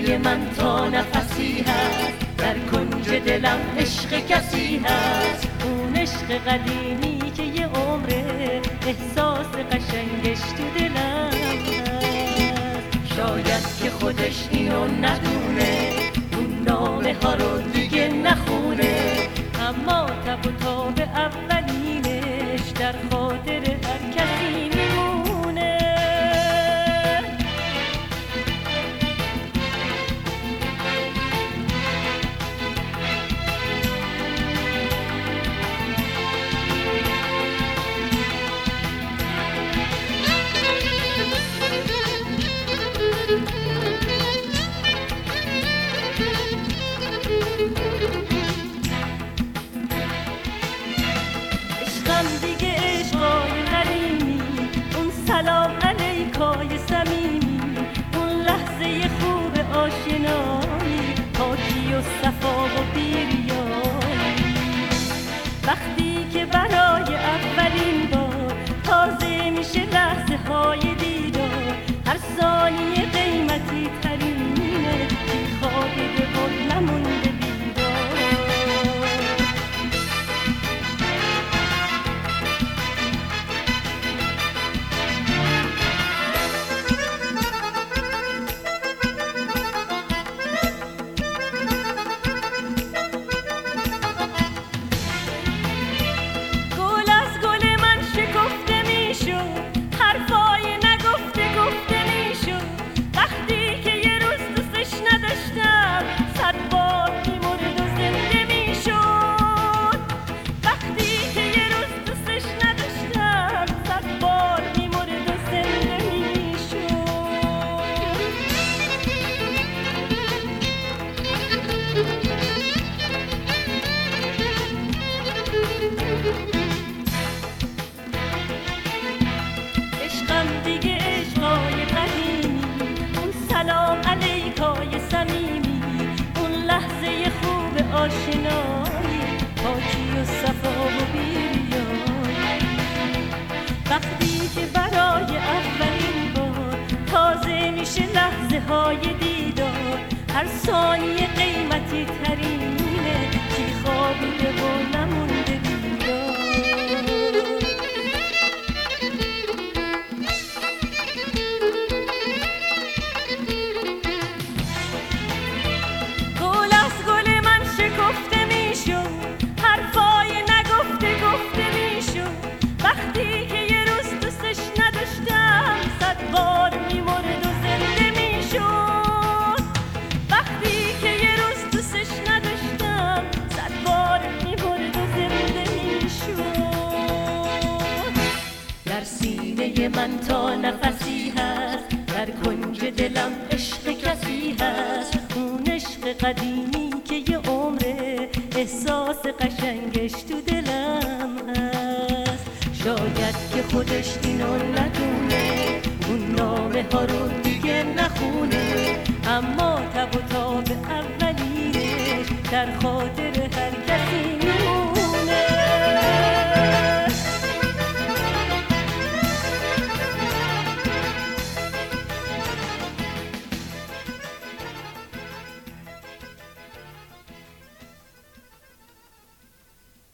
سینه من تا نفسی هست، در کنج دلم عشق کسی هست. اون عشق قدیمی که یه عمره، احساس قشنگش تو دلم هست. شاید که خودش اینو ندونه، اون نامه ها رو دیگه نخونه، اما تب و تاب اولینش در خاطر هر کسی میمونه. دیگه عشقای قدیمی، اون سلام علیکای صمیمی، اون لحظه خوب آشنایی، پاکی و صفا و بیریایی. وقتی که برای اولین بار تازه میشه لحظه های دیدار، هر ثانیه قیمتی ترینه، خوابیده و نمونده بیدار. عشقم دیگه عشقای قدیمی، اون سلام علیکای صمیمی، اون لحظه خوب آشنایی، پاکی و صفا و بیریایی. وقتی که برای اولین بار تازه میشه لحظه های دیدار، هر ثانیه قیمتی ترینه، کی خوابیده و نمونده بیدار. سینه من تا نفسی هست، در کنج دلم عشق کسی هست. اون عشق قدیمی که یه عمره، احساس قشنگش تو دلم هست. شاید که خودش اینو ندونه، اون نامه ها رو دیگه نخونه،